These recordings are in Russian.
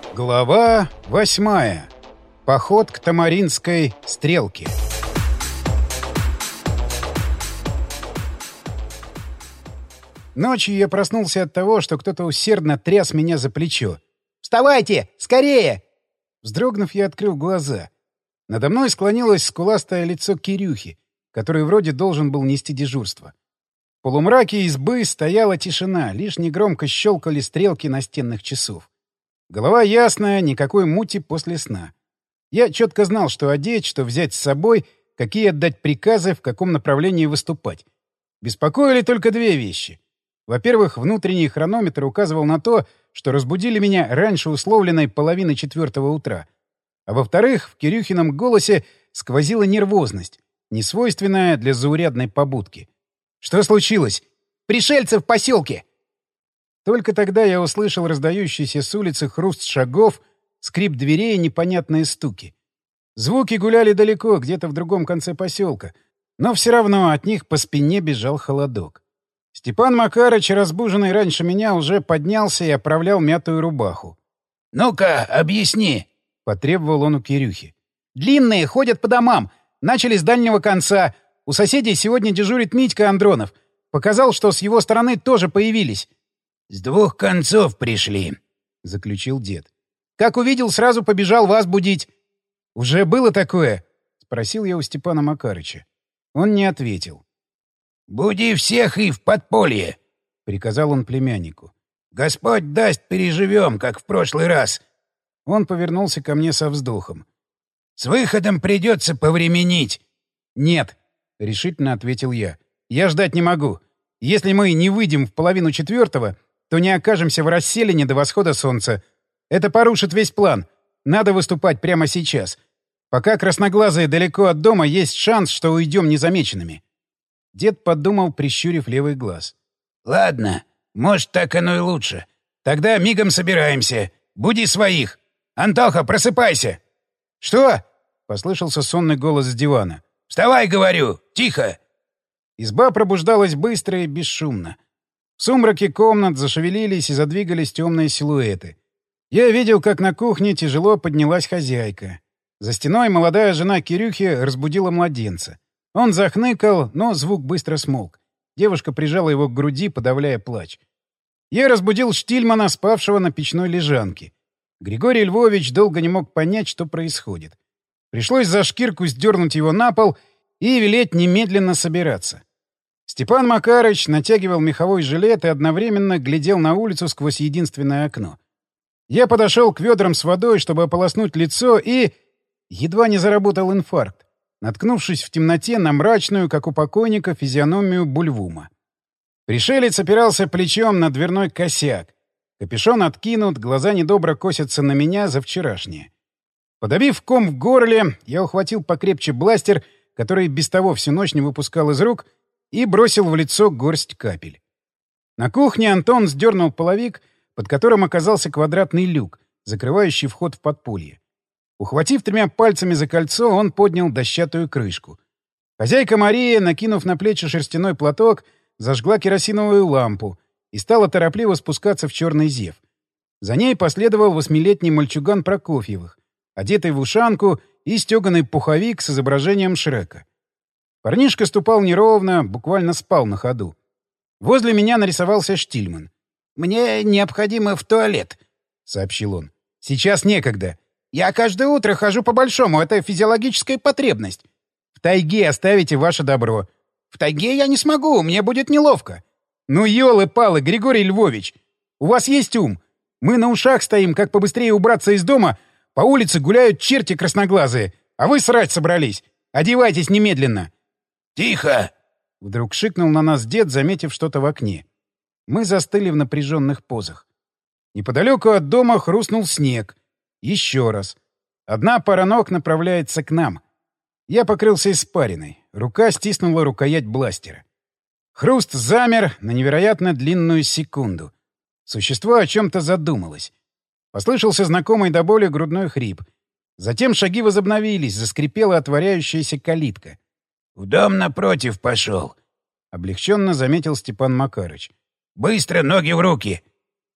Глава 8. Поход к Тамаринской стрелке. Ночью я проснулся от того, что кто-то усердно тряс меня за плечо. «Вставайте! Скорее!» Вздрогнув, я открыл глаза. Надо мной склонилось скуластое лицо Кирюхи, который вроде должен был нести дежурство. В полумраке избы стояла тишина, лишь негромко щелкали стрелки настенных часов. Голова ясная, никакой мути после сна. Я четко знал, что одеть, что взять с собой, какие отдать приказы, в каком направлении выступать. Беспокоили только две вещи. Во-первых, внутренний хронометр указывал на то, что разбудили меня раньше условленной половины 4 утра. А во-вторых, в Кирюхином голосе сквозила нервозность, несвойственная для заурядной побудки. «Что случилось?» «Пришельцы в поселке!» Только тогда я услышал раздающийся с улицы хруст шагов, скрип дверей и непонятные стуки. Звуки гуляли далеко, где-то в другом конце поселка, но все равно от них по спине бежал холодок. Степан Макарыч, разбуженный раньше меня, уже поднялся и оправлял мятую рубаху. «Ну-ка, объясни!» — потребовал он у Кирюхи. «Длинные, ходят по домам. Начали с дальнего конца. У соседей сегодня дежурит Митька Андронов. Показал, что с его стороны тоже появились». «С двух концов пришли», — заключил дед. «Как увидел, сразу побежал вас будить». «Уже было такое?» — спросил я у Степана Макарыча. Он не ответил. «Буди всех и в подполье», — приказал он племяннику. «Господь даст, переживем, как в прошлый раз». Он повернулся ко мне со вздохом. «С выходом придется повременить». «Нет», — решительно ответил я. «Я ждать не могу. Если мы не выйдем в половину 4, то не окажемся в расселине до восхода солнца. Это порушит весь план. Надо выступать прямо сейчас. Пока красноглазые далеко от дома, есть шанс, что уйдем незамеченными». Дед подумал, прищурив левый глаз. «Ладно, может, так оно и лучше. Тогда мигом собираемся. Буди своих. Антоха, просыпайся!» «Что?» — послышался сонный голос с дивана. «Вставай, говорю! Тихо!» Изба пробуждалась быстро и бесшумно. В сумраке комнат зашевелились и задвигались темные силуэты. Я видел, как на кухне тяжело поднялась хозяйка. За стеной молодая жена Кирюхи разбудила младенца. Он захныкал, но звук быстро смолк. Девушка прижала его к груди, подавляя плач. Я разбудил Штильмана, спавшего на печной лежанке. Григорий Львович долго не мог понять, что происходит. Пришлось за шкирку сдернуть его на пол и велеть немедленно собираться. Степан Макарыч натягивал меховой жилет и одновременно глядел на улицу сквозь единственное окно. Я подошел к ведрам с водой, чтобы ополоснуть лицо, и... едва не заработал инфаркт, наткнувшись в темноте на мрачную, как у покойника, физиономию Бульвума. Пришелец опирался плечом на дверной косяк. Капюшон откинут, глаза недобро косятся на меня за вчерашнее. Подавив ком в горле, я ухватил покрепче бластер, который без того всю ночь не выпускал из рук, и бросил в лицо горсть капель. На кухне Антон сдернул половик, под которым оказался квадратный люк, закрывающий вход в подполье. Ухватив 3 пальцами за кольцо, он поднял дощатую крышку. Хозяйка Мария, накинув на плечи шерстяной платок, зажгла керосиновую лампу и стала торопливо спускаться в черный зев. За ней последовал 8-летний мальчуган Прокофьевых, одетый в ушанку и стеганый пуховик с изображением Шрека. Парнишка ступал неровно, буквально спал на ходу. Возле меня нарисовался Штильман. «Мне необходимо в туалет», — сообщил он. «Сейчас некогда. Я каждое утро хожу по-большому, это физиологическая потребность». «В тайге оставите ваше добро». «В тайге я не смогу, мне будет неловко». «Ну, ёлы-палы, Григорий Львович! У вас есть ум? Мы на ушах стоим, как побыстрее убраться из дома. По улице гуляют черти красноглазые, а вы срать собрались. Одевайтесь немедленно». «Тихо!» — вдруг шикнул на нас дед, заметив что-то в окне. Мы застыли в напряженных позах. Неподалеку от дома хрустнул снег. Еще раз. Одна пара ног направляется к нам. Я покрылся испариной. Рука стиснула рукоять бластера. Хруст замер на невероятно длинную секунду. Существо о чем-то задумалось. Послышался знакомый до боли грудной хрип. Затем шаги возобновились, заскрипела отворяющаяся калитка. «В дом напротив пошел», — облегченно заметил Степан Макарыч. «Быстро, ноги в руки!»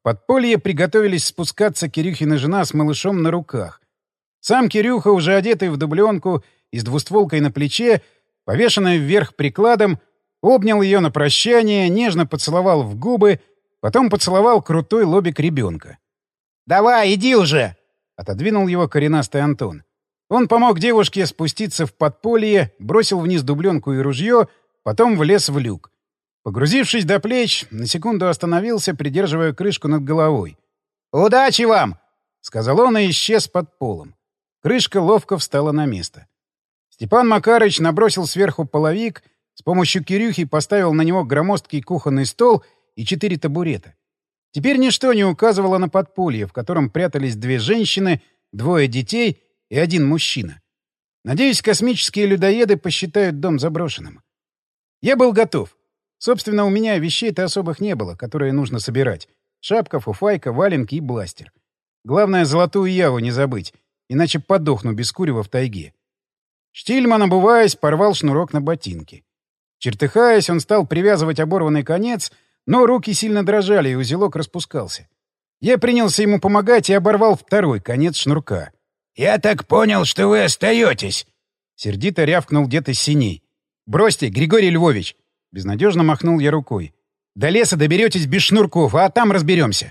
подполье приготовились спускаться Кирюхина жена с малышом на руках. Сам Кирюха, уже одетый в дубленку и с двустволкой на плече, повешенной вверх прикладом, обнял ее на прощание, нежно поцеловал в губы, потом поцеловал крутой лобик ребенка. «Давай, иди уже!» — отодвинул его коренастый Антон. Он помог девушке спуститься в подполье, бросил вниз дубленку и ружье, потом влез в люк. Погрузившись до плеч, на секунду остановился, придерживая крышку над головой. «Удачи вам!» — сказал он и исчез под полом. Крышка ловко встала на место. Степан Макарыч набросил сверху половик, с помощью Кирюхи поставил на него громоздкий кухонный стол и 4 табурета. Теперь ничто не указывало на подполье, в котором прятались 2 женщины, 2 детей и 1 мужчина. Надеюсь, космические людоеды посчитают дом заброшенным. Я был готов. Собственно, у меня вещей-то особых не было, которые нужно собирать. Шапка, фуфайка, валенки и бластер. Главное, золотую яву не забыть, иначе подохну без курева в тайге. Штильман, обуваясь, порвал шнурок на ботинке. Чертыхаясь, он стал привязывать оборванный конец, но руки сильно дрожали, и узелок распускался. Я принялся ему помогать и оборвал 2-й конец шнурка. «Я так понял, что вы остаетесь!» — сердито рявкнул дед из синей. «Бросьте, Григорий Львович!» — безнадежно махнул я рукой. «До леса доберетесь без шнурков, а там разберемся».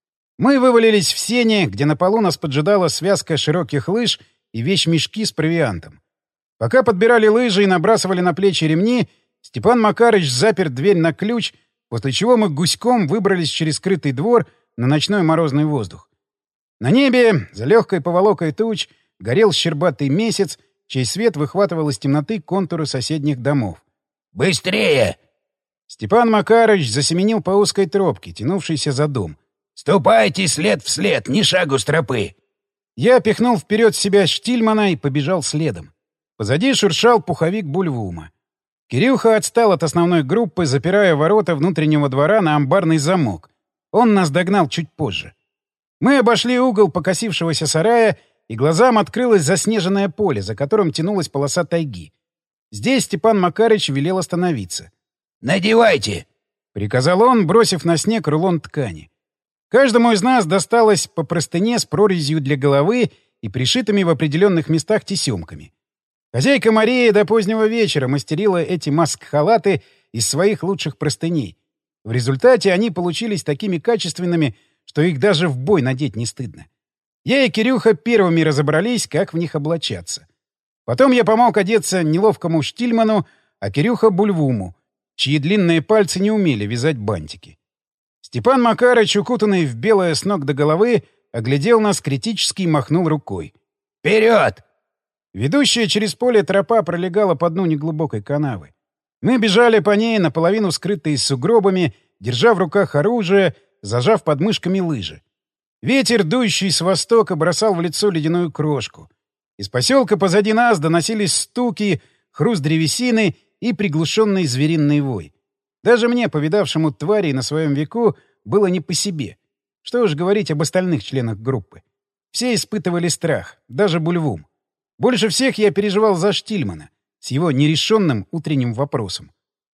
Мы вывалились в сене, где на полу нас поджидала связка широких лыж и вещмешки с провиантом. Пока подбирали лыжи и набрасывали на плечи ремни, Степан Макарыч запер дверь на ключ, после чего мы гуськом выбрались через скрытый двор на ночной морозный воздух. На небе, за легкой поволокой туч, горел щербатый месяц, чей свет выхватывал из темноты контуры соседних домов. «Быстрее!» Степан Макарыч засеменил по узкой тропке, тянувшейся за дом. «Ступайте след в след, ни шагу с тропы!» Я пихнул вперед себя Штильмана и побежал следом. Позади шуршал пуховик Бульвума. Кирюха отстал от основной группы, запирая ворота внутреннего двора на амбарный замок. Он нас догнал чуть позже. Мы обошли угол покосившегося сарая, и глазам открылось заснеженное поле, за которым тянулась полоса тайги. Здесь Степан Макарыч велел остановиться. «Надевайте!» — приказал он, бросив на снег рулон ткани. Каждому из нас досталось по простыне с прорезью для головы и пришитыми в определенных местах тесемками. Хозяйка Мария до позднего вечера мастерила эти маск-халаты из своих лучших простыней. В результате они получились такими качественными, что их даже в бой надеть не стыдно. Я и Кирюха первыми разобрались, как в них облачаться. Потом я помог одеться неловкому Штильману, а Кирюха — Бульвуму, чьи длинные пальцы не умели вязать бантики. Степан Макарыч, укутанный в белое с ног до головы, оглядел нас критически и махнул рукой. «Вперед!» Ведущая через поле тропа пролегала по дну неглубокой канавы. Мы бежали по ней, наполовину скрытые сугробами, держа в руках оружие, зажав под мышками лыжи. Ветер, дующий с востока, бросал в лицо ледяную крошку. Из поселка позади нас доносились стуки, хруст древесины и приглушенный звериный вой. Даже мне, повидавшему тварей на своем веку, было не по себе. Что уж говорить об остальных членах группы. Все испытывали страх, даже Бульвум. Больше всех я переживал за Штильмана с его нерешенным утренним вопросом.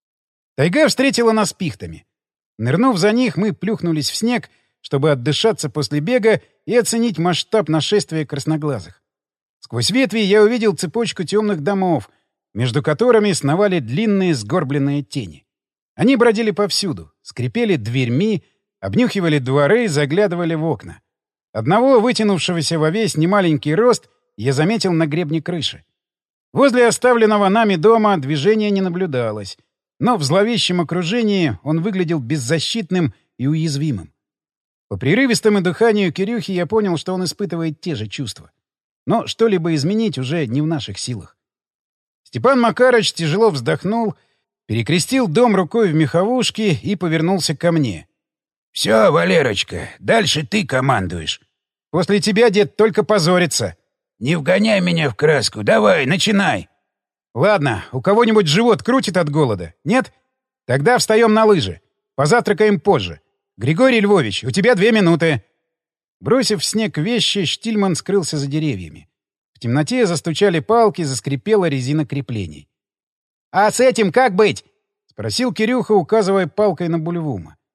Тайга встретила нас пихтами. Нырнув за них, мы плюхнулись в снег, чтобы отдышаться после бега и оценить масштаб нашествия красноглазых. Сквозь ветви я увидел цепочку темных домов, между которыми сновали длинные сгорбленные тени. Они бродили повсюду, скрипели дверьми, обнюхивали дворы, заглядывали в окна. Одного, вытянувшегося во весь немаленький рост, я заметил на гребне крыши. Возле оставленного нами дома движения не наблюдалось, но в зловещем окружении он выглядел беззащитным и уязвимым. По прерывистому дыханию Кирюхи я понял, что он испытывает те же чувства. Но что-либо изменить уже не в наших силах. Степан Макарыч тяжело вздохнул, перекрестил дом рукой в меховушке и повернулся ко мне. — Все, Валерочка, дальше ты командуешь. — После тебя, дед, только позорится. — Не вгоняй меня в краску. Давай, начинай. — Ладно, у кого-нибудь живот крутит от голода? Нет? Тогда встаем на лыжи. Позавтракаем позже. Григорий Львович, у тебя 2 минуты. Бросив в снег вещи, Штильман скрылся за деревьями. В темноте застучали палки, заскрипела резина креплений. — А с этим как быть? — спросил Кирюха, указывая палкой на Бульвума.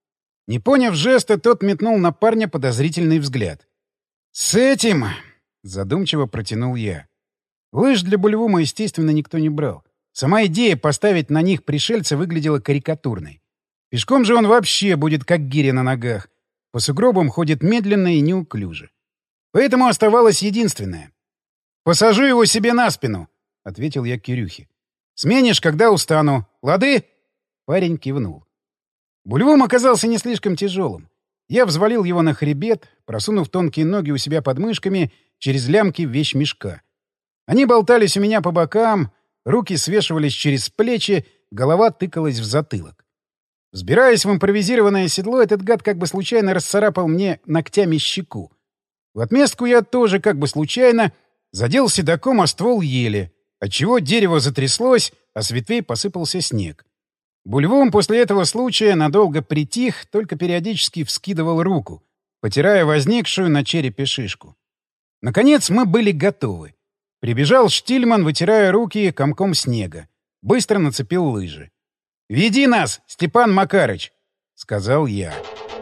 Не поняв жеста, тот метнул на парня подозрительный взгляд. «С этим...» — задумчиво протянул я. Лыж для Бульвума, естественно, никто не брал. Сама идея поставить на них пришельца выглядела карикатурной. Пешком же он вообще будет как гиря на ногах. По сугробам ходит медленно и неуклюже. Поэтому оставалось единственное. «Посажу его себе на спину», — ответил я Кирюхе. «Сменишь, когда устану. Лады?» Парень кивнул. Бульвум оказался не слишком тяжелым. Я взвалил его на хребет, просунув тонкие ноги у себя под мышками через лямки вещмешка. Они болтались у меня по бокам, руки свешивались через плечи, голова тыкалась в затылок. Взбираясь в импровизированное седло, этот гад как бы случайно расцарапал мне ногтями щеку. В отместку я тоже как бы случайно задел седаком о ствол ели, отчего дерево затряслось, а с ветвей посыпался снег. Бульвум после этого случая надолго притих, только периодически вскидывал руку, потирая возникшую на черепе шишку. Наконец мы были готовы. Прибежал Штильман, вытирая руки комком снега. Быстро нацепил лыжи. «Веди нас, Степан Макарыч!» — сказал я.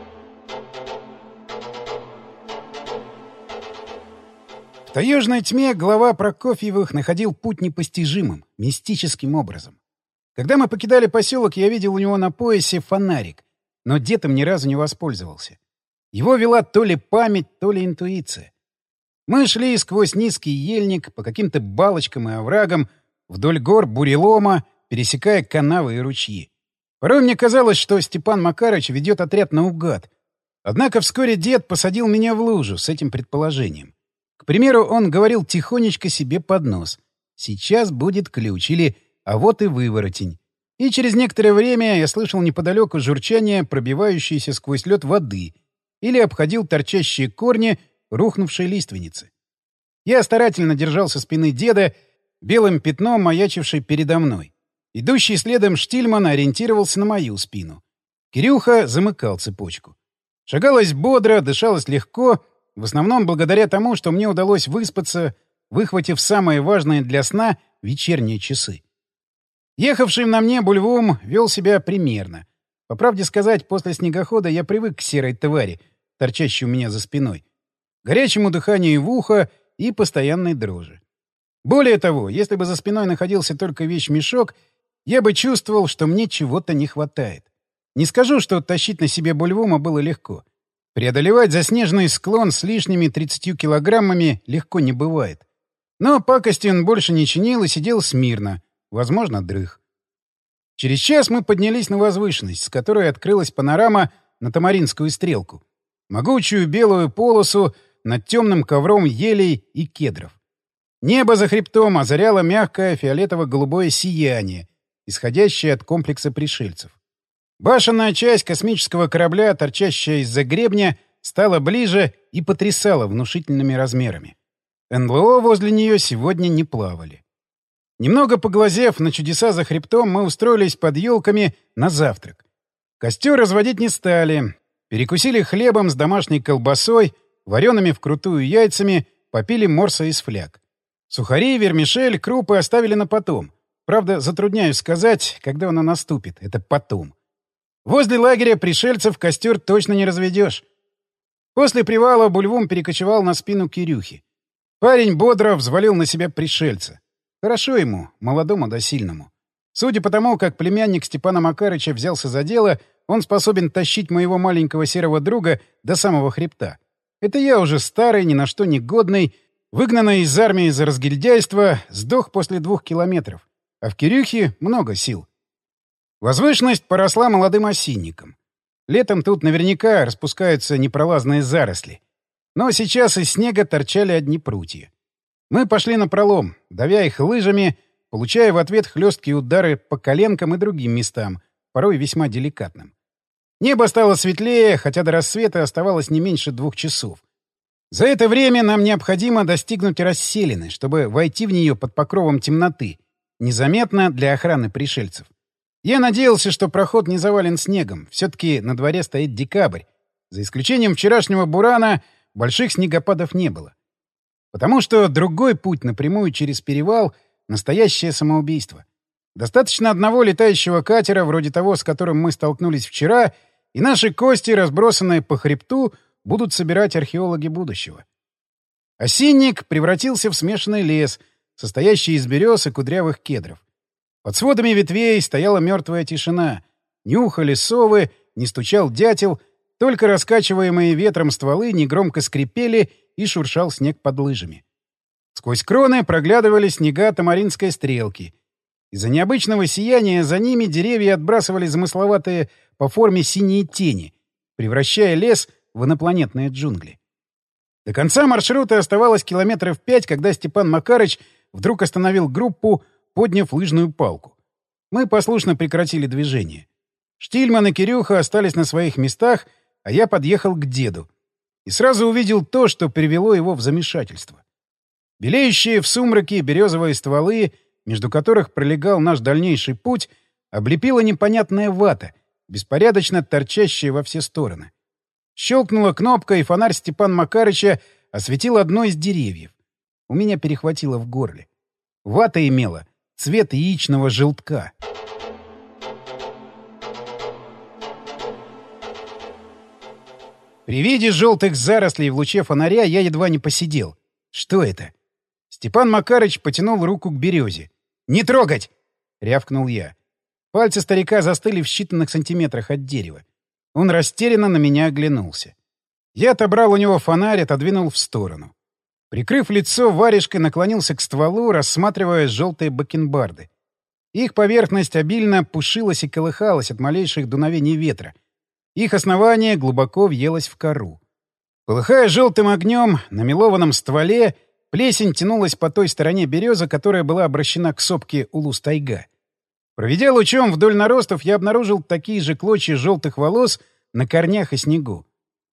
В таежной тьме глава Прокофьевых находил путь непостижимым, мистическим образом. Когда мы покидали поселок, я видел у него на поясе фонарик, но дед им ни разу не воспользовался. Его вела то ли память, то ли интуиция. Мы шли сквозь низкий ельник, по каким-то балочкам и оврагам, вдоль гор бурелома, пересекая канавы и ручьи. Порой мне казалось, что Степан Макарыч ведет отряд наугад. Однако вскоре дед посадил меня в лужу с этим предположением. К примеру, он говорил тихонечко себе под нос: «Сейчас будет ключ» или «А вот и выворотень». И через некоторое время я слышал неподалеку журчание, пробивающееся сквозь лед воды, или обходил торчащие корни рухнувшей лиственницы. Я старательно держал со спины деда, белым пятном маячивший передо мной. Идущий следом Штильман ориентировался на мою спину. Кирюха замыкал цепочку. Шагалось бодро, дышалось легко, в основном благодаря тому, что мне удалось выспаться, выхватив самые важные для сна вечерние часы. Ехавший на мне Бульвум вел себя примерно. По правде сказать, после снегохода я привык к серой твари, торчащей у меня за спиной, горячему дыханию в ухо и постоянной дрожи. Более того, если бы за спиной находился только вещмешок, я бы чувствовал, что мне чего-то не хватает. Не скажу, что тащить на себе Бульвума было легко. Преодолевать заснеженный склон с лишними 30 килограммами легко не бывает. Но пакости он больше не чинил и сидел смирно, возможно, дрых. Через час мы поднялись на возвышенность, с которой открылась панорама на Тамаринскую стрелку. Могучую белую полосу над темным ковром елей и кедров. Небо за хребтом озаряло мягкое фиолетово-голубое сияние, исходящее от комплекса пришельцев. Башенная часть космического корабля, торчащая из-за гребня, стала ближе и потрясала внушительными размерами. НЛО возле нее сегодня не плавали. Немного поглазев на чудеса за хребтом, мы устроились под елками на завтрак. Костер разводить не стали. Перекусили хлебом с домашней колбасой, вареными вкрутую яйцами, попили морса из фляг. Сухари, вермишель, крупы оставили на потом. Правда, затрудняюсь сказать, когда оно наступит. Это потом. Возле лагеря пришельцев костер точно не разведешь. После привала Бульвум перекочевал на спину Кирюхи. Парень бодро взвалил на себя пришельца. Хорошо ему, молодому да сильному. Судя по тому, как племянник Степана Макарыча взялся за дело, он способен тащить моего маленького серого друга до самого хребта. Это я уже старый, ни на что не годный, выгнанный из армии за разгильдяйство, сдох после 2 километров. А в Кирюхе много сил. Возвышенность поросла молодым осинником. Летом тут наверняка распускаются непролазные заросли. Но сейчас из снега торчали одни прутья. Мы пошли напролом, давя их лыжами, получая в ответ хлесткие удары по коленкам и другим местам, порой весьма деликатным. Небо стало светлее, хотя до рассвета оставалось не меньше 2 часов. За это время нам необходимо достигнуть расселины, чтобы войти в нее под покровом темноты, незаметно для охраны пришельцев. Я надеялся, что проход не завален снегом. Все-таки на дворе стоит декабрь. За исключением вчерашнего бурана больших снегопадов не было. Потому что другой путь напрямую через перевал — настоящее самоубийство. Достаточно одного летающего катера, вроде того, с которым мы столкнулись вчера, и наши кости, разбросанные по хребту, будут собирать археологи будущего. Осинник превратился в смешанный лес, состоящий из берез и кудрявых кедров. Под сводами ветвей стояла мертвая тишина. Не ухали совы, не стучал дятел, только раскачиваемые ветром стволы негромко скрипели и шуршал снег под лыжами. Сквозь кроны проглядывали снега тамаринской стрелки. Из-за необычного сияния за ними деревья отбрасывали замысловатые по форме синие тени, превращая лес в инопланетные джунгли. До конца маршрута оставалось 5 километров, когда Степан Макарыч вдруг остановил группу, подняв лыжную палку. Мы послушно прекратили движение. Штильман и Кирюха остались на своих местах, а я подъехал к деду. И сразу увидел то, что привело его в замешательство. Белеющие в сумраке березовые стволы, между которых пролегал наш дальнейший путь, облепила непонятная вата, беспорядочно торчащая во все стороны. Щелкнула кнопка, и фонарь Степана Макарыча осветил одно из деревьев. У меня перехватило в горле. Вата имела цвет яичного желтка. При виде желтых зарослей в луче фонаря я едва не посидел. Что это? Степан Макарыч потянул руку к березе. «Не трогать!» — рявкнул я. Пальцы старика застыли в считанных сантиметрах от дерева. Он растерянно на меня оглянулся. Я отобрал у него фонарь, отодвинул в сторону. Прикрыв лицо варежкой, наклонился к стволу, рассматривая желтые бакенбарды. Их поверхность обильно пушилась и колыхалась от малейших дуновений ветра. Их основание глубоко въелось в кору. Полыхая желтым огнем, на мелованном стволе плесень тянулась по той стороне березы, которая была обращена к сопке Улус-Тайга. Проведя лучом вдоль наростов, я обнаружил такие же клочья желтых волос на корнях и снегу.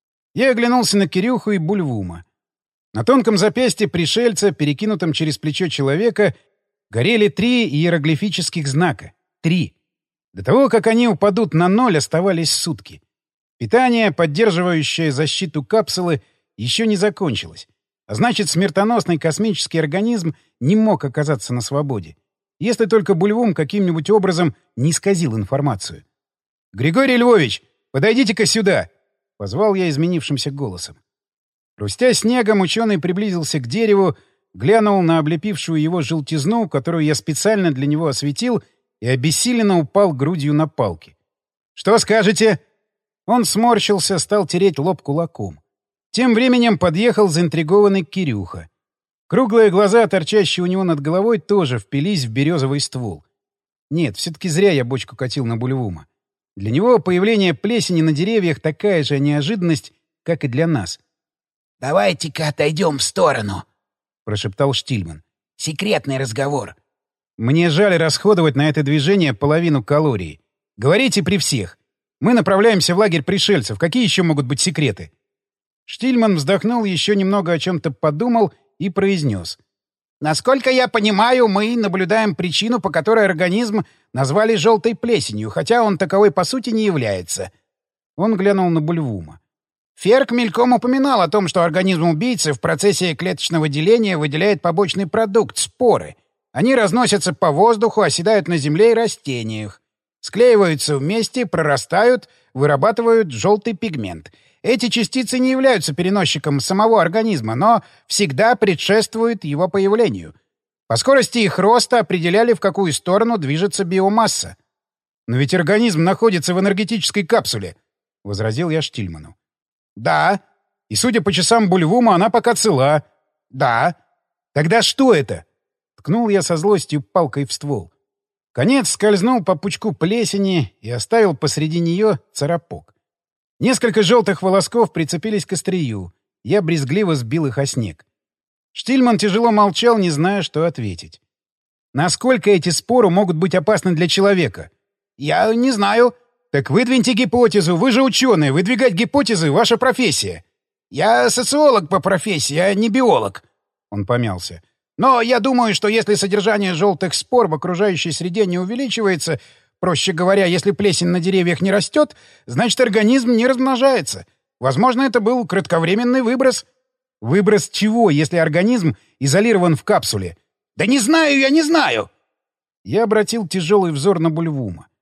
Я оглянулся на Кирюху и Бульвума. На тонком запястье пришельца, перекинутом через плечо человека, горели 3 иероглифических знака. 3. До того, как они упадут на 0, оставались сутки. Питание, поддерживающее защиту капсулы, еще не закончилось. А значит, смертоносный космический организм не мог оказаться на свободе. Если только Бульвум каким-нибудь образом не исказил информацию. «Григорий Львович, подойдите-ка сюда!» — позвал я изменившимся голосом. Хрустя снегом, ученый приблизился к дереву, глянул на облепившую его желтизну, которую я специально для него осветил, и обессиленно упал грудью на палки. «Что скажете?» Он сморщился, стал тереть лоб кулаком. Тем временем подъехал заинтригованный Кирюха. Круглые глаза, торчащие у него над головой, тоже впились в березовый ствол. Нет, все-таки зря я бочку катил на Бульвума. Для него появление плесени на деревьях такая же неожиданность, как и для нас. «Давайте-ка отойдем в сторону», — прошептал Штильман. «Секретный разговор». «Мне жаль расходовать на это движение половину калорий. Говорите при всех. Мы направляемся в лагерь пришельцев. Какие еще могут быть секреты?» Штильман вздохнул, еще немного о чем-то подумал и произнес. «Насколько я понимаю, мы наблюдаем причину, по которой организм назвали желтой плесенью, хотя он таковой по сути не является». Он глянул на Бульвума. Ферк мельком упоминал о том, что организм убийцы в процессе клеточного деления выделяет побочный продукт — споры. Они разносятся по воздуху, оседают на земле и растениях. Склеиваются вместе, прорастают, вырабатывают желтый пигмент. Эти частицы не являются переносчиком самого организма, но всегда предшествуют его появлению. По скорости их роста определяли, в какую сторону движется биомасса. «Но ведь организм находится в энергетической капсуле», — возразил я Штильману. «Да. И, судя по часам Бульвума, она пока цела». «Да. Тогда что это?» Ткнул я со злостью палкой в ствол. Конец скользнул по пучку плесени и оставил посреди нее царапок. Несколько желтых волосков прицепились к острию. Я брезгливо сбил их о снег. Штильман тяжело молчал, не зная, что ответить. «Насколько эти споры могут быть опасны для человека?» «Я не знаю». «Так выдвиньте гипотезу. Вы же ученые. Выдвигать гипотезы — ваша профессия». «Я социолог по профессии, а не биолог». Он помялся. «Но я думаю, что если содержание желтых спор в окружающей среде не увеличивается, проще говоря, если плесень на деревьях не растет, значит, организм не размножается. Возможно, это был кратковременный выброс». «Выброс чего, если организм изолирован в капсуле?» «Да не знаю, я не знаю!» Я обратил тяжелый взор на Бульвума.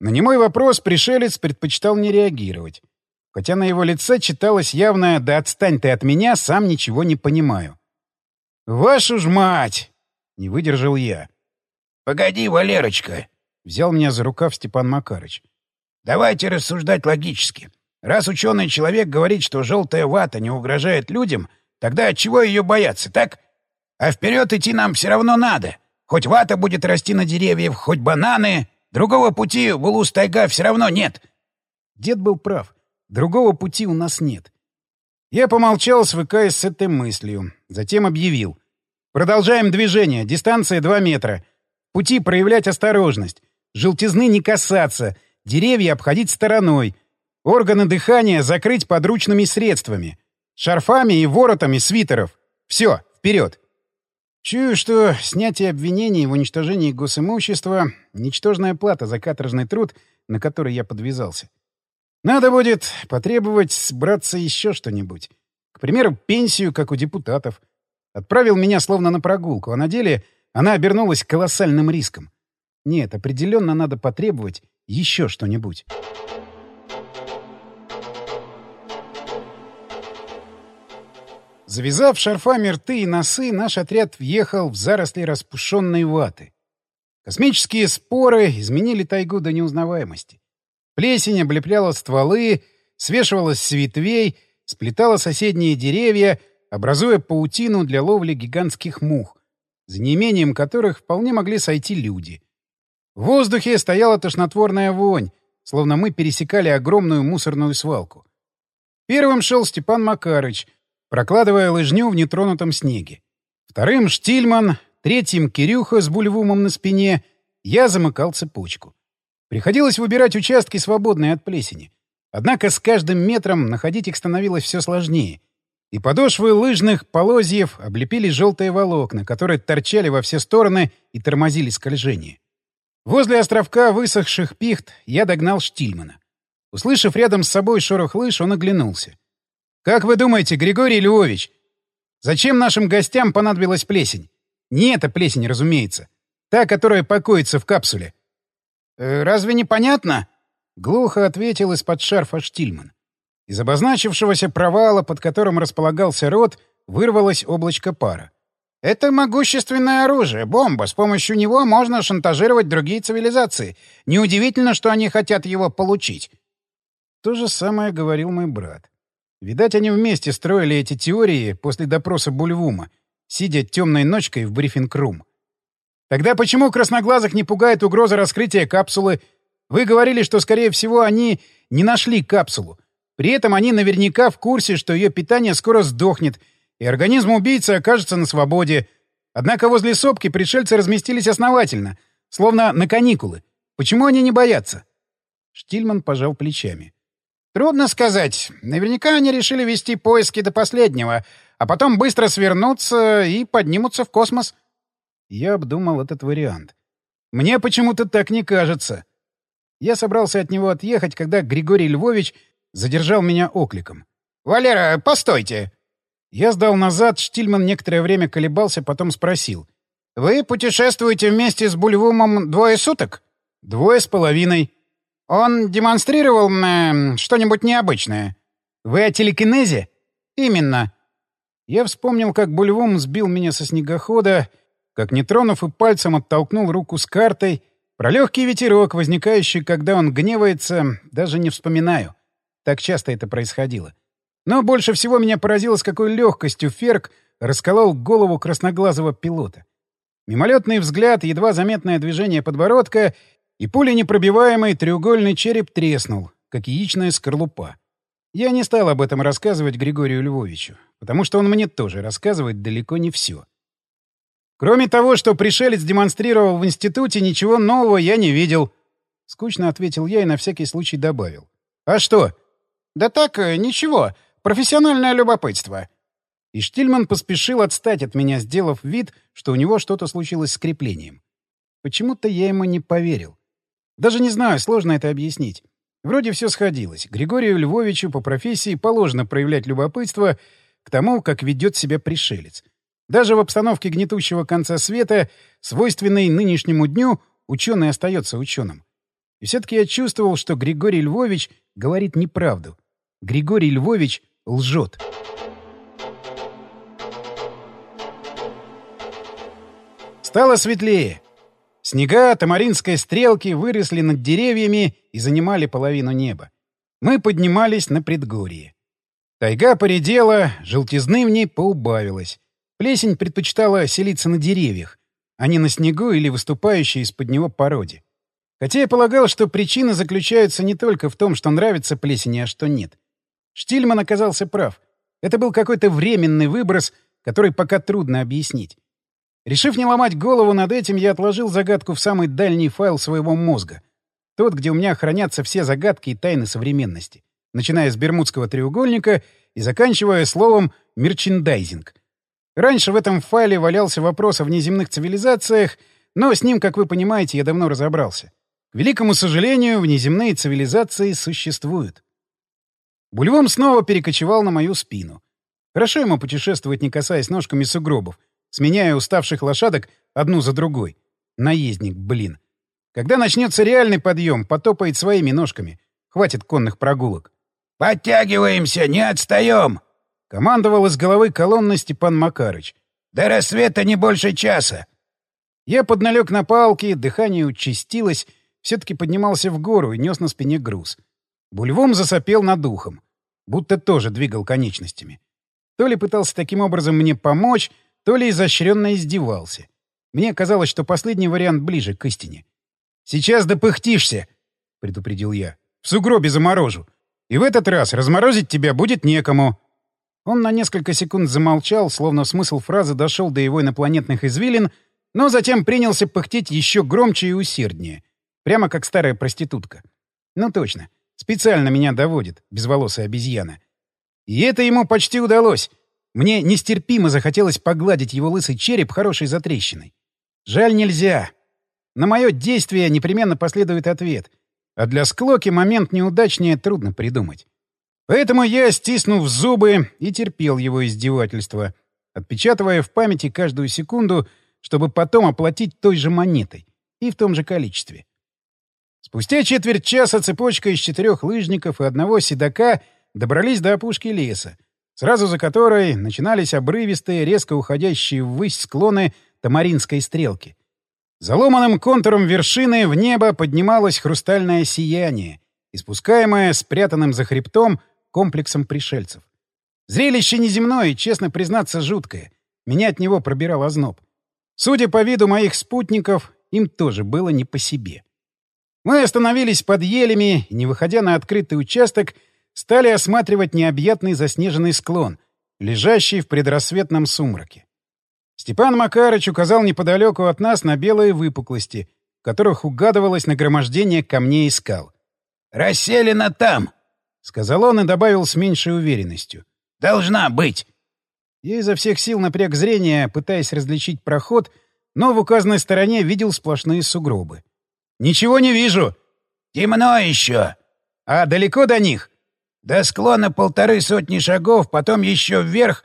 На немой вопрос пришелец предпочитал не реагировать. Хотя на его лице читалось явное «да отстань ты от меня, сам ничего не понимаю». «Вашу ж мать!» — не выдержал я. «Погоди, Валерочка!» — взял меня за рукав Степан Макарыч. «Давайте рассуждать логически. Раз ученый человек говорит, что желтая вата не угрожает людям, тогда отчего ее бояться, так? А вперед идти нам все равно надо. Хоть вата будет расти на деревьях, хоть бананы. Другого пути в Улус-Тайга все равно нет». Дед был прав. Другого пути у нас нет. Я помолчал, свыкаясь с этой мыслью. Затем объявил. «Продолжаем движение. Дистанция 2 метра. В пути проявлять осторожность. Желтизны не касаться. Деревья обходить стороной. Органы дыхания закрыть подручными средствами. Шарфами и воротами свитеров. Все, вперед!» Чую, что снятие обвинений в уничтожении госимущества — ничтожная плата за каторжный труд, на который я подвязался. Надо будет потребовать браться еще что-нибудь. К примеру, пенсию, как у депутатов. Отправил меня словно на прогулку, а на деле она обернулась колоссальным риском. Нет, определенно надо потребовать еще что-нибудь. Завязав шарфами рты и носы, наш отряд въехал в заросли распушенной ваты. Космические споры изменили тайгу до неузнаваемости. Плесень облепляла стволы, свешивалась с ветвей, сплетала соседние деревья, образуя паутину для ловли гигантских мух, за неимением которых вполне могли сойти люди. В воздухе стояла тошнотворная вонь, словно мы пересекали огромную мусорную свалку. Первым шел Степан Макарыч, прокладывая лыжню в нетронутом снеге. Вторым — Штильман, третьим — Кирюха с бульвумом на спине. Я замыкал цепочку. Приходилось выбирать участки, свободные от плесени. Однако с каждым метром находить их становилось все сложнее. И подошвы лыжных полозьев облепили желтые волокна, которые торчали во все стороны и тормозили скольжение. Возле островка высохших пихт я догнал Штильмана. Услышав рядом с собой шорох лыж, он оглянулся. «Как вы думаете, Григорий Львович, зачем нашим гостям понадобилась плесень? Не эта плесень, разумеется. Та, которая покоится в капсуле». «Разве не понятно?» — глухо ответил из-под шарфа Штильман. Из обозначившегося провала, под которым располагался рот, вырвалось облачко пара. «Это могущественное оружие, бомба. С помощью него можно шантажировать другие цивилизации. Неудивительно, что они хотят его получить». То же самое говорил мой брат. Видать, они вместе строили эти теории после допроса Бульвума, сидя темной ночкой в брифинг-рум. Тогда почему красноглазых не пугает угроза раскрытия капсулы? Вы говорили, что, скорее всего, они не нашли капсулу. При этом они наверняка в курсе, что ее питание скоро сдохнет, и организм убийцы окажется на свободе. Однако возле сопки пришельцы разместились основательно, словно на каникулы. Почему они не боятся? Штильман пожал плечами. «Трудно сказать. Наверняка они решили вести поиски до последнего, а потом быстро свернуться и поднимутся в космос». Я обдумал этот вариант. «Мне почему-то так не кажется». Я собрался от него отъехать, когда Григорий Львович задержал меня окликом. «Валера, постойте!» Я сдал назад, Штильман некоторое время колебался, потом спросил. «Вы путешествуете вместе с Бульвумом 2 суток?» 2,5. «Он демонстрировал что-нибудь необычное?» «Вы о телекинезе?» «Именно». Я вспомнил, как Бульвум сбил меня со снегохода, как, не тронув и пальцем, оттолкнул руку с картой. Про легкий ветерок, возникающий, когда он гневается, даже не вспоминаю. Так часто это происходило. Но больше всего меня поразило, с какой легкостью Ферк расколол голову красноглазого пилота. Мимолетный взгляд, едва заметное движение подбородка, и пуленепробиваемый треугольный череп треснул, как яичная скорлупа. Я не стал об этом рассказывать Григорию Львовичу, потому что он мне тоже рассказывает далеко не все. Кроме того, что пришелец демонстрировал в институте, ничего нового я не видел. Скучно ответил я и на всякий случай добавил. А что? Да так, ничего. Профессиональное любопытство. И Штильман поспешил отстать от меня, сделав вид, что у него что-то случилось с креплением. Почему-то я ему не поверил. Даже не знаю, сложно это объяснить. Вроде все сходилось. Григорию Львовичу по профессии положено проявлять любопытство к тому, как ведет себя пришелец. Даже в обстановке гнетущего конца света, свойственной нынешнему дню, ученый остается ученым. И все-таки я чувствовал, что Григорий Львович говорит неправду. Григорий Львович лжет. Стало светлее. Снега тамаринской стрелки выросли над деревьями и занимали половину неба. Мы поднимались на предгорье. Тайга поредела, желтизны в ней поубавилось. Плесень предпочитала селиться на деревьях, а не на снегу или выступающей из-под него породе. Хотя я полагал, что причина заключается не только в том, что нравится плесени, а что нет. Штильман оказался прав. Это был какой-то временный выброс, который пока трудно объяснить. Решив не ломать голову над этим, я отложил загадку в самый дальний файл своего мозга. Тот, где у меня хранятся все загадки и тайны современности, начиная с Бермудского треугольника и заканчивая словом «мерчендайзинг». Раньше в этом файле валялся вопрос о внеземных цивилизациях, но с ним, как вы понимаете, я давно разобрался. К великому сожалению, внеземные цивилизации существуют. Бульвом снова перекочевал на мою спину. Хорошо ему путешествовать, не касаясь ножками сугробов, сменяя уставших лошадок одну за другой. Наездник, блин. Когда начнется реальный подъем, потопает своими ножками. Хватит конных прогулок. «Подтягиваемся, не отстаем!» — командовал из головы колонны Степан Макарыч. «До рассвета не больше часа!» Я подналег на палки, дыхание участилось, все-таки поднимался в гору и нес на спине груз. Бульвом засопел над ухом, будто тоже двигал конечностями. То ли пытался таким образом мне помочь, то ли изощренно издевался. Мне казалось, что последний вариант ближе к истине. «Сейчас допыхтишься!» — предупредил я. «В сугробе заморожу. И в этот раз разморозить тебя будет некому». Он на несколько секунд замолчал, словно смысл фразы дошел до его инопланетных извилин, но затем принялся пыхтеть еще громче и усерднее. Прямо как старая проститутка. Ну точно. Специально меня доводит, безволосая обезьяна. И это ему почти удалось. Мне нестерпимо захотелось погладить его лысый череп хорошей затрещиной. Жаль, нельзя. На мое действие непременно последует ответ. А для склоки момент неудачнее трудно придумать. Поэтому я, стиснув зубы, и терпел его издевательство, отпечатывая в памяти каждую секунду, чтобы потом оплатить той же монетой и в том же количестве. Спустя четверть часа цепочка из 4 лыжников и одного седока добрались до опушки леса, сразу за которой начинались обрывистые, резко уходящие ввысь склоны Тамаринской стрелки. За ломаным контуром вершины в небо поднималось хрустальное сияние, испускаемое спрятанным за хребтом комплексом пришельцев. Зрелище неземное и, честно признаться, жуткое. Меня от него пробирал озноб. Судя по виду моих спутников, им тоже было не по себе. Мы остановились под елями и, не выходя на открытый участок, стали осматривать необъятный заснеженный склон, лежащий в предрассветном сумраке. Степан Макарыч указал неподалеку от нас на белые выпуклости, в которых угадывалось нагромождение камней и скал. «Расселена там!» — сказал он и добавил с меньшей уверенностью. «Должна быть!» Я изо всех сил напряг зрение, пытаясь различить проход, но в указанной стороне видел сплошные сугробы. «Ничего не вижу!» «Темно еще!» «А далеко до них?» «До склона 150 шагов, потом еще вверх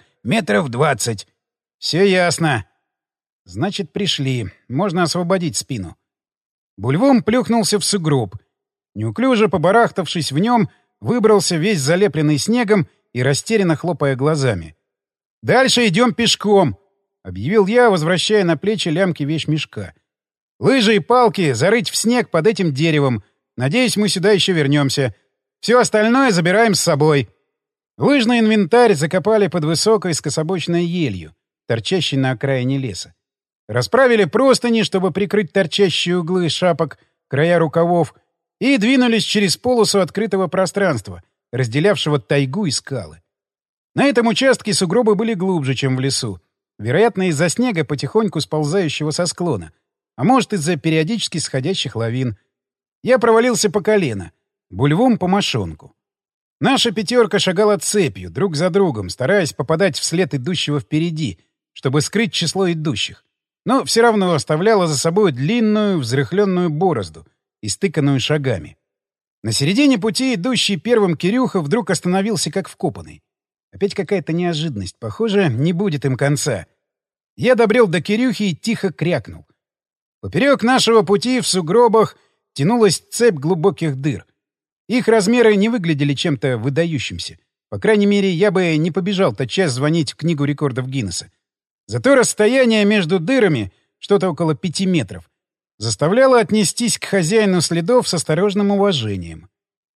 20 метров». «Все ясно. Значит, пришли. Можно освободить спину». Бульвом плюхнулся в сугроб. Неуклюже побарахтавшись в нем, выбрался весь залепленный снегом и растерянно хлопая глазами. «Дальше идем пешком», — объявил я, возвращая на плечи лямки вещмешка. «Лыжи и палки зарыть в снег под этим деревом. Надеюсь, мы сюда еще вернемся. Все остальное забираем с собой». Лыжный инвентарь закопали под высокой скособочной елью, торчащей на окраине леса. Расправили простыни, чтобы прикрыть торчащие углы шапок, края рукавов, и двинулись через полосу открытого пространства, разделявшего тайгу и скалы. На этом участке сугробы были глубже, чем в лесу, вероятно, из-за снега, потихоньку сползающего со склона, а может, из-за периодически сходящих лавин. Я провалился по колено, Бульвом по мошонку. Наша пятерка шагала цепью, друг за другом, стараясь попадать вслед идущего впереди, чтобы скрыть число идущих, но все равно оставляла за собой длинную, взрыхленную борозду, истыканную шагами. На середине пути идущий первым Кирюха вдруг остановился как вкопанный. Опять какая-то неожиданность. Похоже, не будет им конца. Я добрел до Кирюхи и тихо крякнул. Поперек нашего пути в сугробах тянулась цепь глубоких дыр. Их размеры не выглядели чем-то выдающимся. По крайней мере, я бы не побежал тотчас звонить в Книгу рекордов Гиннесса. Зато расстояние между дырами, что-то около 5 метров, заставляло отнестись к хозяину следов с осторожным уважением.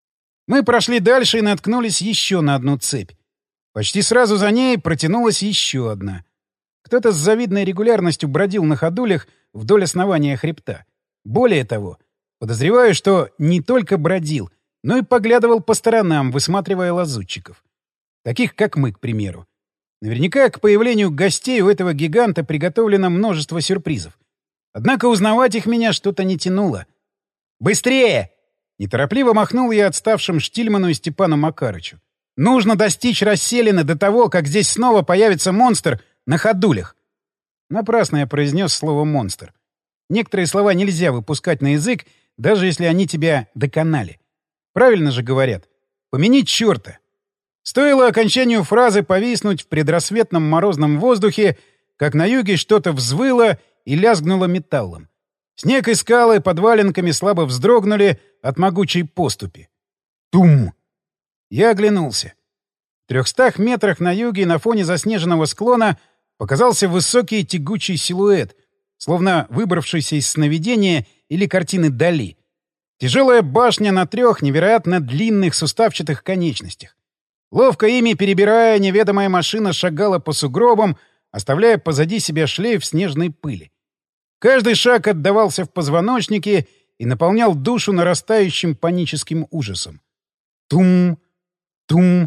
Мы прошли дальше и наткнулись еще на одну цепь. Почти сразу за ней протянулась еще одна. Кто-то с завидной регулярностью бродил на ходулях вдоль основания хребта. Более того, подозреваю, что не только бродил, но и поглядывал по сторонам, высматривая лазутчиков. Таких, как мы, к примеру. Наверняка к появлению гостей у этого гиганта приготовлено множество сюрпризов. Однако узнавать их меня что-то не тянуло. «Быстрее!» — неторопливо махнул я отставшим Штильману и Степану Макарычу. «Нужно достичь расселины до того, как здесь снова появится монстр на ходулях». Напрасно я произнес слово «монстр». Некоторые слова нельзя выпускать на язык, даже если они тебя доконали. Правильно же говорят. Помяни черта. Стоило окончанию фразы повиснуть в предрассветном морозном воздухе, как на юге что-то взвыло и лязгнуло металлом. Снег и скалы под валенками слабо вздрогнули от могучей поступи. Тум! Я оглянулся. В 300 метрах на юге на фоне заснеженного склона показался высокий тягучий силуэт, словно выбравшийся из сновидения или картины Дали. Тяжелая башня на 3 невероятно длинных суставчатых конечностях. Ловко ими перебирая, неведомая машина шагала по сугробам, оставляя позади себя шлейф снежной пыли. Каждый шаг отдавался в позвоночнике и наполнял душу нарастающим паническим ужасом. Тум! Тум!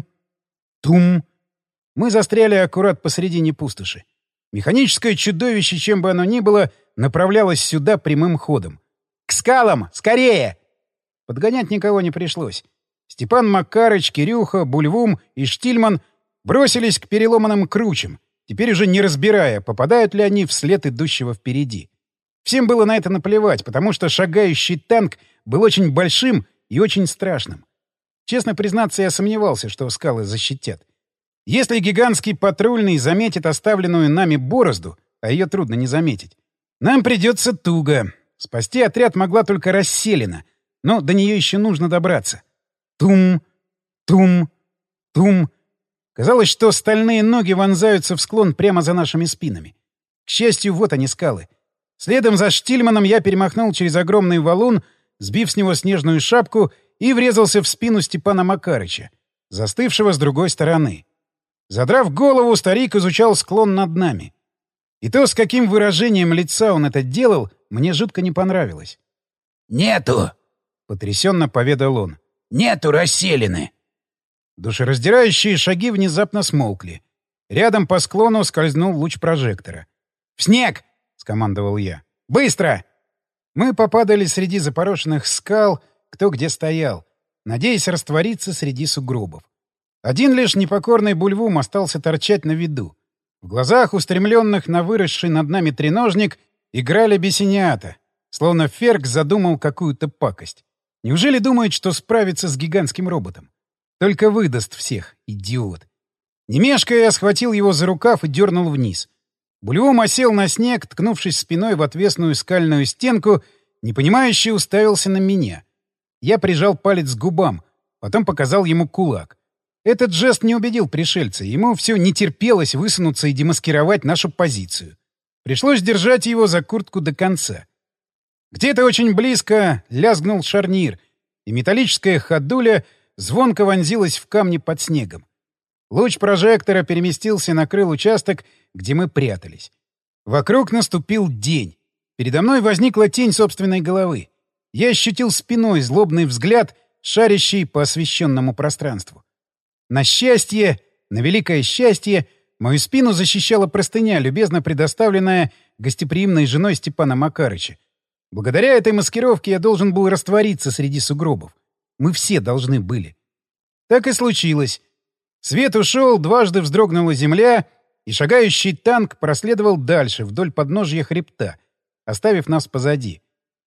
Тум! Мы застряли аккурат посредине пустоши. Механическое чудовище, чем бы оно ни было, направлялось сюда прямым ходом. «К скалам! Скорее!» Подгонять никого не пришлось. Степан Макарыч, Кирюха, Бульвум и Штильман бросились к переломанным кручам, теперь уже не разбирая, попадают ли они вслед идущего впереди. Всем было на это наплевать, потому что шагающий танк был очень большим и очень страшным. Честно признаться, я сомневался, что скалы защитят. Если гигантский патрульный заметит оставленную нами борозду, а ее трудно не заметить, нам придется туго. Спасти отряд могла только расселена, но до нее еще нужно добраться. Тум, тум, тум. Казалось, что стальные ноги вонзаются в склон прямо за нашими спинами. К счастью, вот они скалы. Следом за Штильманом я перемахнул через огромный валун, сбив с него снежную шапку, и врезался в спину Степана Макарыча, застывшего с другой стороны. Задрав голову, старик изучал склон над нами. И то, с каким выражением лица он это делал, мне жутко не понравилось. «Нету!» — потрясенно поведал он. «Нету расселены!» Душераздирающие шаги внезапно смолкли. Рядом по склону скользнул луч прожектора. «В снег!» — скомандовал я. «Быстро!» Мы попадали среди запорошенных скал, кто где стоял, надеясь раствориться среди сугробов. Один лишь непокорный Бульвум остался торчать на виду. В глазах, устремленных на выросший над нами треножник, играли бесенята, словно Ферк задумал какую-то пакость. Неужели думает, что справится с гигантским роботом? Только выдаст всех, идиот. Не мешкая, я схватил его за рукав и дернул вниз. Бульвум осел на снег, ткнувшись спиной в отвесную скальную стенку, непонимающе уставился на меня. Я прижал палец к губам, потом показал ему кулак. Этот жест не убедил пришельца, ему все не терпелось высунуться и демаскировать нашу позицию. Пришлось держать его за куртку до конца. Где-то очень близко лязгнул шарнир, и металлическая ходуля звонко вонзилась в камни под снегом. Луч прожектора переместился и накрыл участок, где мы прятались. Вокруг наступил день. Передо мной возникла тень собственной головы. Я ощутил спиной злобный взгляд, шарящий по освещенному пространству. На счастье, на великое счастье, мою спину защищала простыня, любезно предоставленная гостеприимной женой Степана Макарыча. Благодаря этой маскировке я должен был раствориться среди сугробов. Мы все должны были. Так и случилось. Свет ушел, дважды вздрогнула земля, и шагающий танк проследовал дальше, вдоль подножья хребта, оставив нас позади.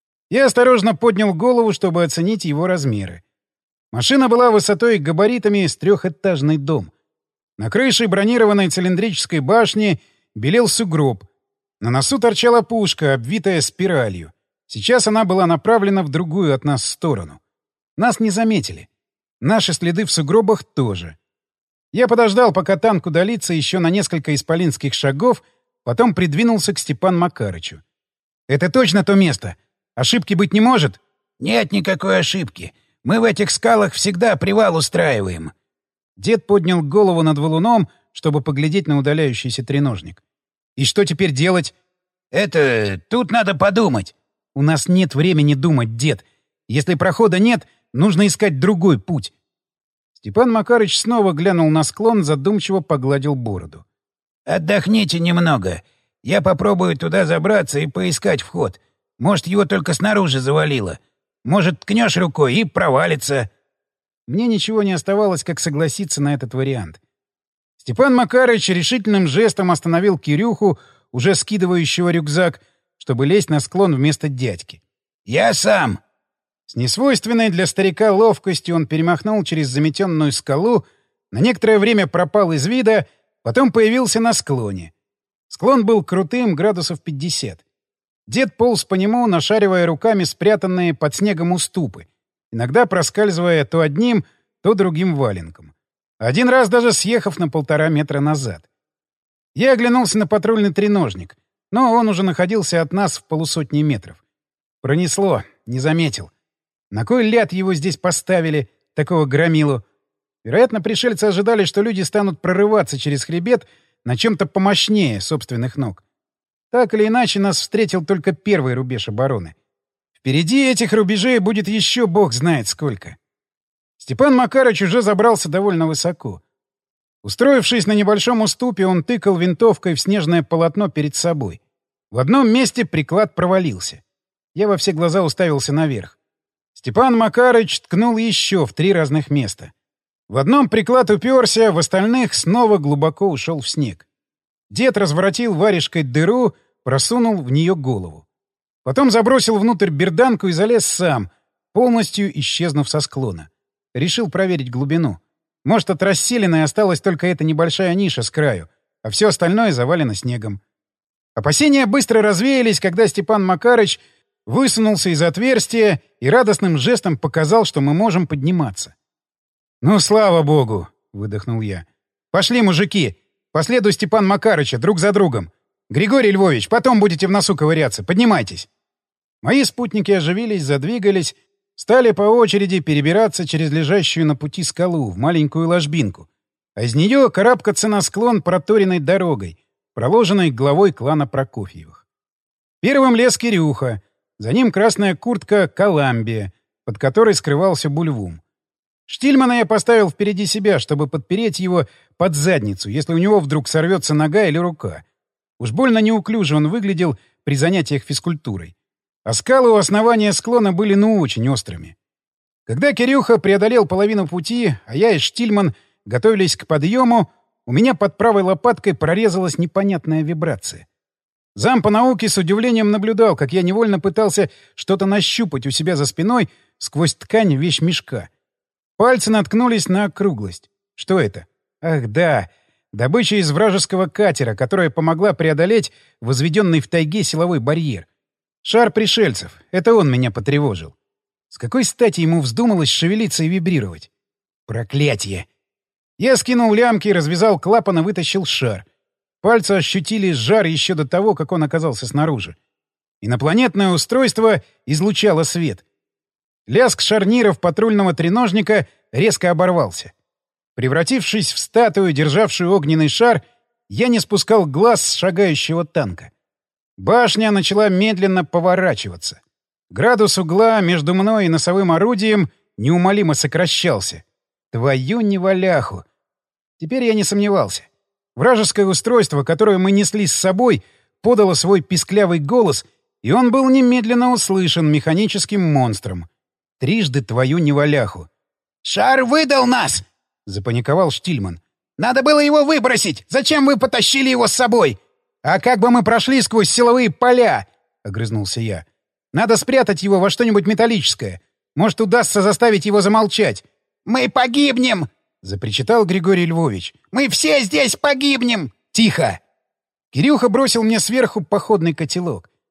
Я осторожно поднял голову, чтобы оценить его размеры. Машина была высотой и габаритами с 3-этажный дом. На крыше бронированной цилиндрической башни белел сугроб. На носу торчала пушка, обвитая спиралью. Сейчас она была направлена в другую от нас сторону. Нас не заметили. Наши следы в сугробах тоже. Я подождал, пока танк удалится еще на несколько исполинских шагов, потом придвинулся к Степану Макарычу. «Это точно то место? Ошибки быть не может?» «Нет никакой ошибки. Мы в этих скалах всегда привал устраиваем». Дед поднял голову над валуном, чтобы поглядеть на удаляющийся треножник. «И что теперь делать?» Тут надо подумать». «У нас нет времени думать, дед. Если прохода нет, нужно искать другой путь». Степан Макарыч снова глянул на склон, задумчиво погладил бороду. «Отдохните немного. Я попробую туда забраться и поискать вход. Может, его только снаружи завалило. Может, ткнешь рукой и провалится». Мне ничего не оставалось, как согласиться на этот вариант. Степан Макарыч решительным жестом остановил Кирюху, уже скидывающего рюкзак, чтобы лезть на склон вместо дядьки. «Я сам!» С несвойственной для старика ловкостью он перемахнул через заметенную скалу, на некоторое время пропал из вида, потом появился на склоне. Склон был крутым, градусов 50. Дед полз по нему, нашаривая руками спрятанные под снегом уступы, иногда проскальзывая то одним, то другим валенком. Один раз даже съехав на 1,5 метра назад. Я оглянулся на патрульный треножник, но он уже находился от нас в 100 метров. Пронесло, не заметил. На кой ляд его здесь поставили, такого громилу? Вероятно, пришельцы ожидали, что люди станут прорываться через хребет на чем-то помощнее собственных ног. Так или иначе, нас встретил только первый рубеж обороны. Впереди этих рубежей будет еще бог знает сколько. Степан Макарыч уже забрался довольно высоко. Устроившись на небольшом уступе, он тыкал винтовкой в снежное полотно перед собой. В одном месте приклад провалился. Я во все глаза уставился наверх. Степан Макарыч ткнул еще в 3 разных места. В одном приклад уперся, в остальных снова глубоко ушел в снег. Дед разворотил варежкой дыру, просунул в нее голову. Потом забросил внутрь берданку и залез сам, полностью исчезнув со склона. Решил проверить глубину. Может, от расселенной осталась только эта небольшая ниша с краю, а все остальное завалено снегом. Опасения быстро развеялись, когда Степан Макарыч высунулся из отверстия и радостным жестом показал, что мы можем подниматься. «Ну, слава богу!» — выдохнул я. «Пошли, мужики! По следу Степан Макарыча, друг за другом! Григорий Львович, потом будете в носу ковыряться! Поднимайтесь!» Мои спутники оживились, задвигались, стали по очереди перебираться через лежащую на пути скалу в маленькую ложбинку, а из нее карабкаться на склон проторенной дорогой, проложенной главой клана Прокофьевых. Первым лез Кирюха, за ним красная куртка «Коламбия», под которой скрывался Бульвум. Штильмана я поставил впереди себя, чтобы подпереть его под задницу, если у него вдруг сорвется нога или рука. Уж больно неуклюже он выглядел при занятиях физкультурой. А скалы у основания склона были очень острыми. Когда Кирюха преодолел половину пути, а я и Штильман готовились к подъему, у меня под правой лопаткой прорезалась непонятная вибрация. Зам по науке с удивлением наблюдал, как я невольно пытался что-то нащупать у себя за спиной сквозь ткань вещмешка. Пальцы наткнулись на округлость. Что это? Ах, да, добыча из вражеского катера, которая помогла преодолеть возведенный в тайге силовой барьер. Шар пришельцев. Это он меня потревожил. С какой стати ему вздумалось шевелиться и вибрировать? Проклятие! Я скинул лямки, развязал клапан и вытащил шар. Пальцы ощутили жар еще до того, как он оказался снаружи. Инопланетное устройство излучало свет. Лязг шарниров патрульного треножника резко оборвался. Превратившись в статую, державшую огненный шар, я не спускал глаз с шагающего танка. Башня начала медленно поворачиваться. Градус угла между мной и носовым орудием неумолимо сокращался. Твою неваляху! Теперь я не сомневался. Вражеское устройство, которое мы несли с собой, подало свой писклявый голос, и он был немедленно услышан механическим монстром. Трижды твою неваляху. «Шар выдал нас!» — запаниковал Штильман. «Надо было его выбросить! Зачем вы потащили его с собой?» «А как бы мы прошли сквозь силовые поля?» — огрызнулся я. «Надо спрятать его во что-нибудь металлическое. Может, удастся заставить его замолчать». «Мы погибнем!» — запричитал Григорий Львович. «Мы все здесь погибнем!» «Тихо!» Кирюха бросил мне сверху походный котелок.